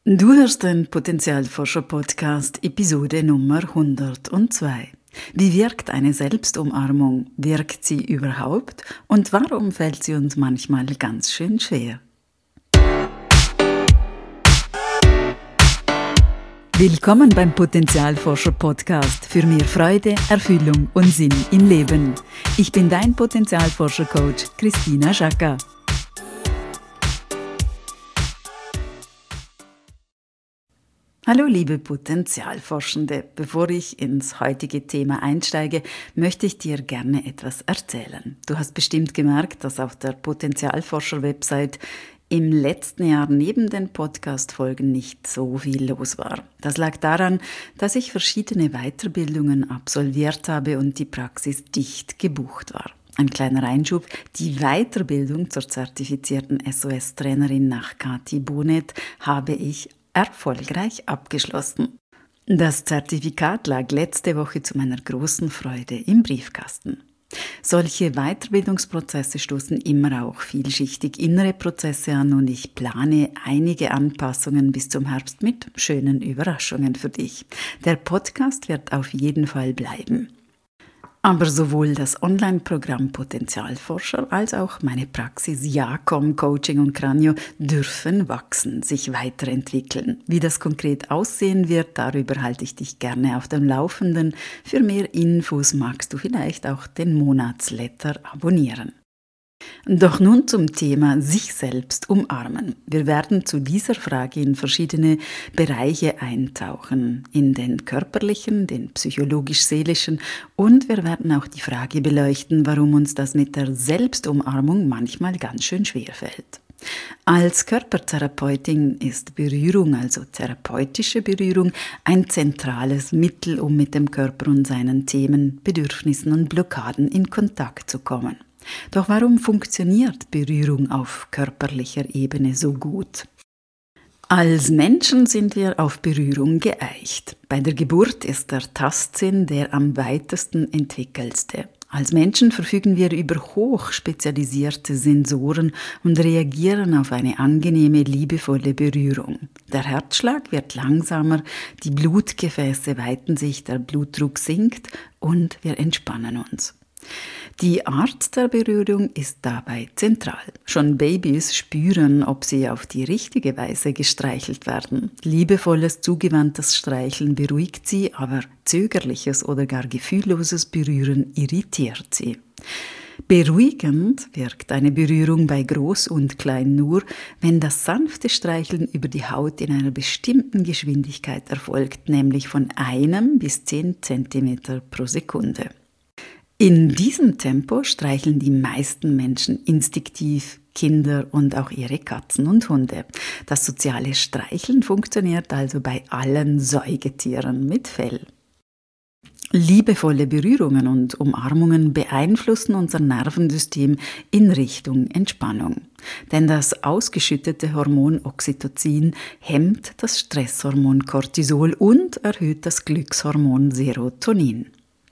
Du hörst den Potenzialforscher-Podcast, Episode Nummer 102. Wie wirkt eine Selbstumarmung? Wirkt sie überhaupt? Und warum fällt sie uns manchmal ganz schön schwer? Willkommen beim Potenzialforscher-Podcast für mehr Freude, Erfüllung und Sinn im Leben. Ich bin dein Potenzialforscher-Coach Christina Schacker. Hallo liebe Potenzialforschende, bevor ich ins heutige Thema einsteige, möchte ich dir gerne etwas erzählen. Du hast bestimmt gemerkt, dass auf der Potenzialforscher-Website im letzten Jahr neben den Podcast-Folgen nicht so viel los war. Das lag daran, dass ich verschiedene Weiterbildungen absolviert habe und die Praxis dicht gebucht war. Ein kleiner Einschub, die Weiterbildung zur zertifizierten SOS-Trainerin nach Kati Bonet habe ich erfolgreich abgeschlossen. Das Zertifikat lag letzte Woche zu meiner großen Freude im Briefkasten. Solche Weiterbildungsprozesse stoßen immer auch vielschichtig innere Prozesse an und ich plane einige Anpassungen bis zum Herbst mit schönen Überraschungen für dich. Der Podcast wird auf jeden Fall bleiben. Aber sowohl das Online-Programm Potenzialforscher als auch meine Praxis Jacom, Coaching und Cranio dürfen wachsen, sich weiterentwickeln. Wie das konkret aussehen wird, darüber halte ich dich gerne auf dem Laufenden. Für mehr Infos magst du vielleicht auch den Monatsletter abonnieren. Doch nun zum Thema sich selbst umarmen. Wir werden zu dieser Frage in verschiedene Bereiche eintauchen, in den körperlichen, den psychologisch-seelischen und wir werden auch die Frage beleuchten, warum uns das mit der Selbstumarmung manchmal ganz schön schwer fällt. Als Körpertherapeutin ist Berührung, also therapeutische Berührung, ein zentrales Mittel, um mit dem Körper und seinen Themen, Bedürfnissen und Blockaden in Kontakt zu kommen. Doch warum funktioniert Berührung auf körperlicher Ebene so gut? Als Menschen sind wir auf Berührung geeicht. Bei der Geburt ist der Tastsinn der am weitesten entwickelste. Als Menschen verfügen wir über hochspezialisierte Sensoren und reagieren auf eine angenehme, liebevolle Berührung. Der Herzschlag wird langsamer, die Blutgefäße weiten sich, der Blutdruck sinkt und wir entspannen uns. Die Art der Berührung ist dabei zentral. Schon Babys spüren, ob sie auf die richtige Weise gestreichelt werden. Liebevolles, zugewandtes Streicheln beruhigt sie, aber zögerliches oder gar gefühlloses Berühren irritiert sie. Beruhigend wirkt eine Berührung bei Groß und Klein nur, wenn das sanfte Streicheln über die Haut in einer bestimmten Geschwindigkeit erfolgt, nämlich von 1 bis 10 cm pro Sekunde. In diesem Tempo streicheln die meisten Menschen instinktiv Kinder und auch ihre Katzen und Hunde. Das soziale Streicheln funktioniert also bei allen Säugetieren mit Fell. Liebevolle Berührungen und Umarmungen beeinflussen unser Nervensystem in Richtung Entspannung. Denn das ausgeschüttete Hormon Oxytocin hemmt das Stresshormon Cortisol und erhöht das Glückshormon Serotonin.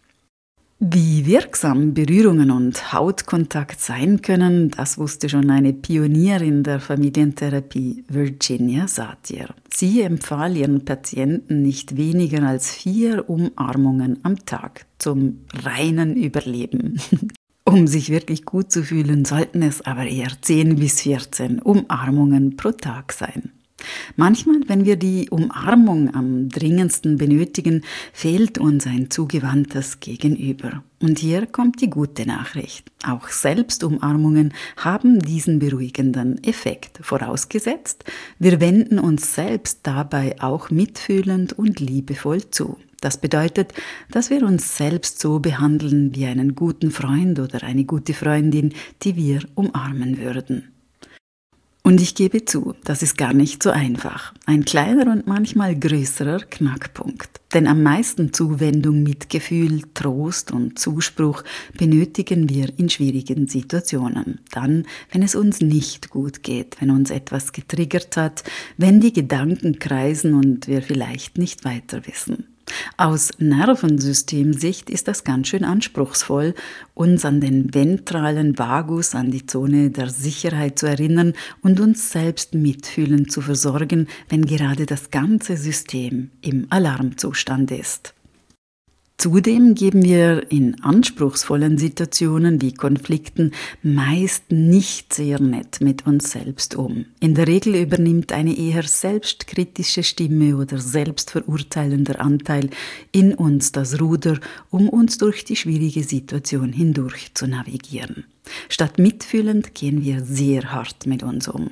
Wie wirksam Berührungen und Hautkontakt sein können, das wusste schon eine Pionierin der Familientherapie, Virginia Satir. Sie empfahl ihren Patienten nicht weniger als 4 Umarmungen am Tag zum reinen Überleben. Um sich wirklich gut zu fühlen, sollten es aber eher 10 bis 14 Umarmungen pro Tag sein. Manchmal, wenn wir die Umarmung am dringendsten benötigen, fehlt uns ein zugewandtes Gegenüber. Und hier kommt die gute Nachricht. Auch Selbstumarmungen haben diesen beruhigenden Effekt, vorausgesetzt, wir wenden uns selbst dabei auch mitfühlend und liebevoll zu. Das bedeutet, dass wir uns selbst so behandeln wie einen guten Freund oder eine gute Freundin, die wir umarmen würden. Und ich gebe zu, das ist gar nicht so einfach. Ein kleiner und manchmal größerer Knackpunkt. Denn am meisten Zuwendung, Mitgefühl, Trost und Zuspruch benötigen wir in schwierigen Situationen. Dann, wenn es uns nicht gut geht, wenn uns etwas getriggert hat, wenn die Gedanken kreisen und wir vielleicht nicht weiter wissen. Aus Nervensystemsicht ist das ganz schön anspruchsvoll, uns an den ventralen Vagus, an die Zone der Sicherheit zu erinnern und uns selbst mitfühlend zu versorgen, wenn gerade das ganze System im Alarmzustand ist. Zudem geben wir in anspruchsvollen Situationen wie Konflikten meist nicht sehr nett mit uns selbst um. In der Regel übernimmt eine eher selbstkritische Stimme oder selbstverurteilender Anteil in uns das Ruder, um uns durch die schwierige Situation hindurch zu navigieren. Statt mitfühlend gehen wir sehr hart mit uns um.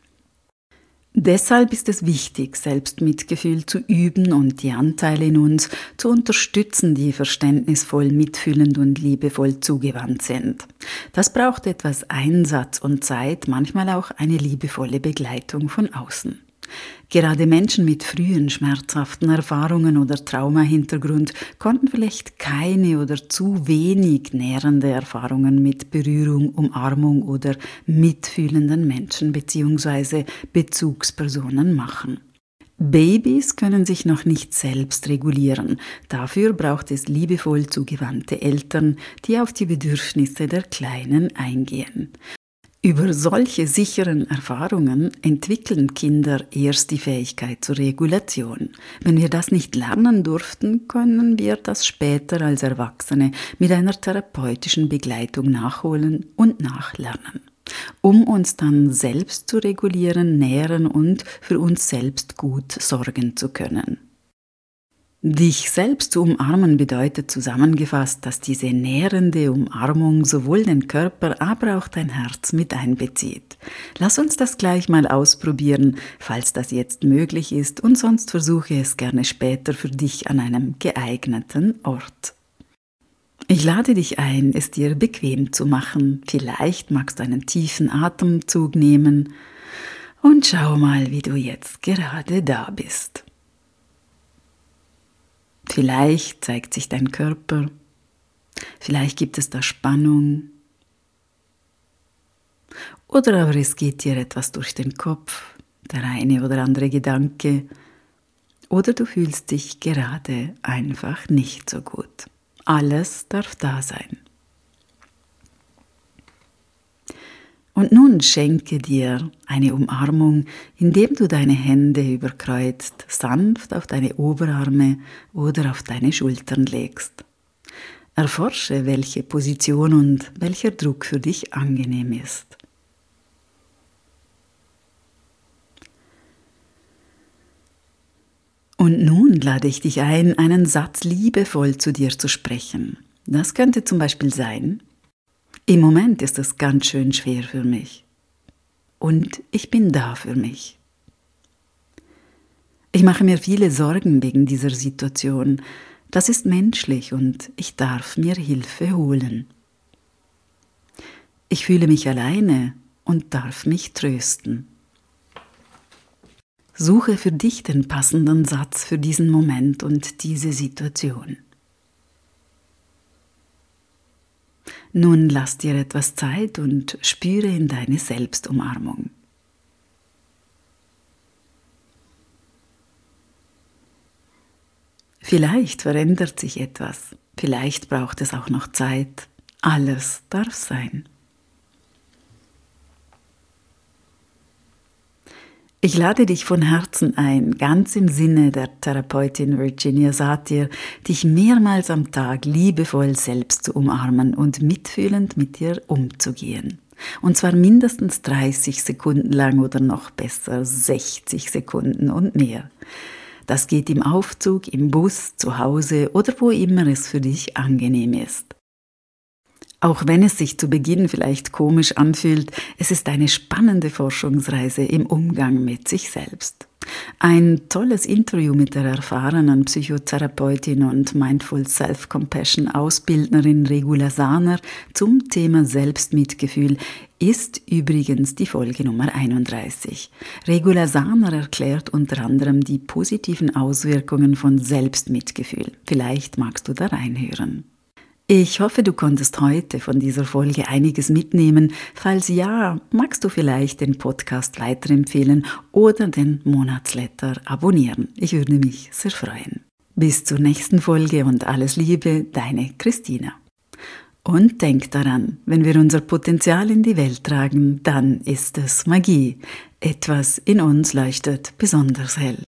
Deshalb ist es wichtig, Selbstmitgefühl zu üben und die Anteile in uns zu unterstützen, die verständnisvoll, mitfühlend und liebevoll zugewandt sind. Das braucht etwas Einsatz und Zeit, manchmal auch eine liebevolle Begleitung von außen. Gerade Menschen mit frühen schmerzhaften Erfahrungen oder Traumahintergrund konnten vielleicht keine oder zu wenig nährende Erfahrungen mit Berührung, Umarmung oder mitfühlenden Menschen bzw. Bezugspersonen machen. Babys können sich noch nicht selbst regulieren. Dafür braucht es liebevoll zugewandte Eltern, die auf die Bedürfnisse der Kleinen eingehen. Über solche sicheren Erfahrungen entwickeln Kinder erst die Fähigkeit zur Regulation. Wenn wir das nicht lernen durften, können wir das später als Erwachsene mit einer therapeutischen Begleitung nachholen und nachlernen, um uns dann selbst zu regulieren, nähren und für uns selbst gut sorgen zu können. Dich selbst zu umarmen bedeutet zusammengefasst, dass diese nährende Umarmung sowohl den Körper, aber auch dein Herz mit einbezieht. Lass uns das gleich mal ausprobieren, falls das jetzt möglich ist, und sonst versuche es gerne später für dich an einem geeigneten Ort. Ich lade dich ein, es dir bequem zu machen. Vielleicht magst du einen tiefen Atemzug nehmen und schau mal, wie du jetzt gerade da bist. Vielleicht zeigt sich dein Körper, vielleicht gibt es da Spannung oder aber es geht dir etwas durch den Kopf, der eine oder andere Gedanke oder du fühlst dich gerade einfach nicht so gut. Alles darf da sein. Und nun schenke dir eine Umarmung, indem du deine Hände überkreuzt, sanft auf deine Oberarme oder auf deine Schultern legst. Erforsche, welche Position und welcher Druck für dich angenehm ist. Und nun lade ich dich ein, einen Satz liebevoll zu dir zu sprechen. Das könnte zum Beispiel sein: Im Moment ist es ganz schön schwer für mich und ich bin da für mich. Ich mache mir viele Sorgen wegen dieser Situation. Das ist menschlich und ich darf mir Hilfe holen. Ich fühle mich alleine und darf mich trösten. Suche für dich den passenden Satz für diesen Moment und diese Situation. Nun lass dir etwas Zeit und spüre in deine Selbstumarmung. Vielleicht verändert sich etwas, vielleicht braucht es auch noch Zeit. Alles darf sein. Ich lade dich von Herzen ein, ganz im Sinne der Therapeutin Virginia Satir, dich mehrmals am Tag liebevoll selbst zu umarmen und mitfühlend mit dir umzugehen. Und zwar mindestens 30 Sekunden lang oder noch besser 60 Sekunden und mehr. Das geht im Aufzug, im Bus, zu Hause oder wo immer es für dich angenehm ist. Auch wenn es sich zu Beginn vielleicht komisch anfühlt, es ist eine spannende Forschungsreise im Umgang mit sich selbst. Ein tolles Interview mit der erfahrenen Psychotherapeutin und Mindful Self-Compassion Ausbildnerin Regula Sahner zum Thema Selbstmitgefühl ist übrigens die Folge Nummer 31. Regula Sahner erklärt unter anderem die positiven Auswirkungen von Selbstmitgefühl. Vielleicht magst du da reinhören. Ich hoffe, du konntest heute von dieser Folge einiges mitnehmen. Falls ja, magst du vielleicht den Podcast weiterempfehlen oder den Monatsletter abonnieren. Ich würde mich sehr freuen. Bis zur nächsten Folge und alles Liebe, deine Christina. Und denk daran, wenn wir unser Potenzial in die Welt tragen, dann ist es Magie. Etwas in uns leuchtet besonders hell.